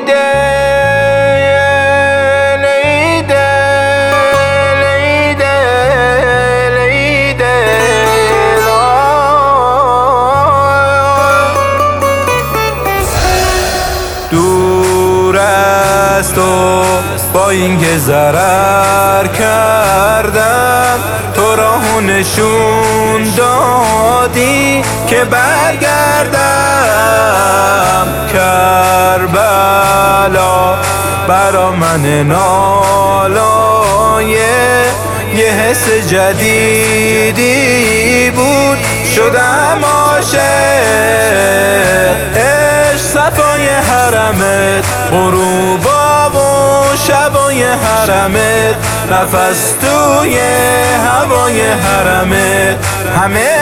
دور است و با اینکه ضرر کردم تو راهو نشون دادی که برگردم. کربلا برا من نالایه یه حس جدیدی بود، شدم عاشق. عشق صفای حرمت، غروبا و شبای حرمت، نفس توی هوای حرمت، همه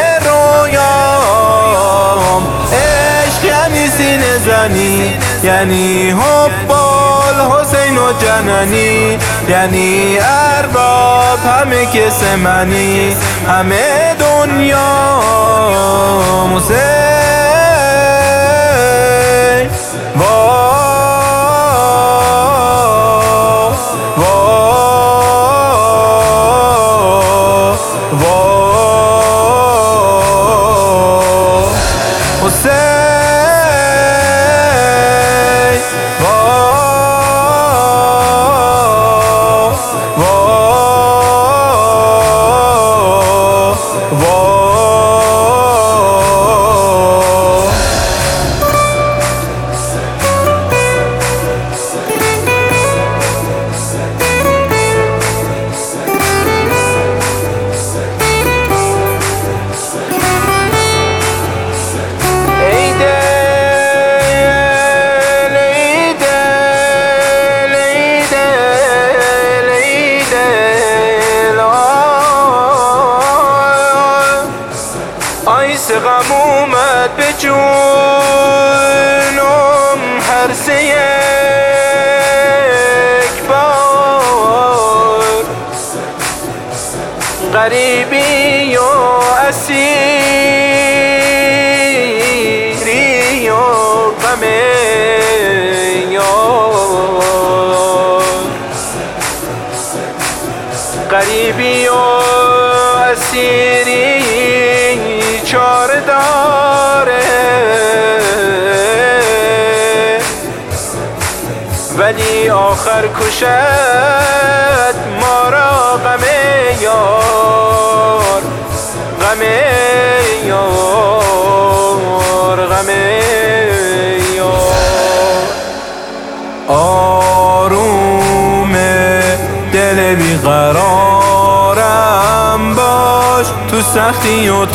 رویام. عشق یعنی سینه زنی، یعنی حبال حسین و جننی، یعنی ارباب همه کس منی، همه دنیا حسین. آیس غم اومد به جونم هر سه یک بار، غریبی و اسیری و غم یار، غریبی و اسیری چاره داره، ولی آخر کشد ما را غم یار، غم یار، غم یار. آروم دل بیقرارم باش، تو سختی و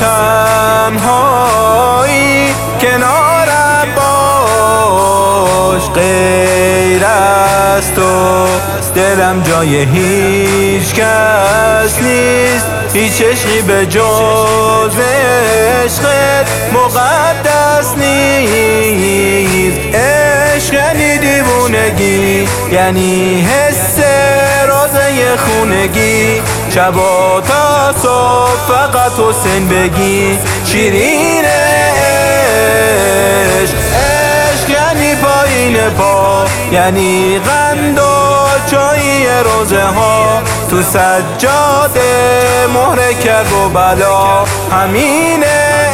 تنهایی کنارم باش. غیر از تو دلم جای هیچ کس نیست، هیچ عشقی به جز عشقت مقدس نیست. عشق یعنی دیوونگی، یعنی حس روزه خونگی، شبا تا صبح فقط حسین بگی. شیرین عشق، عشق یعنی پایین پا، یعنی قند و چای روزه ها، تو سجاده مهر کرب و بلا. همین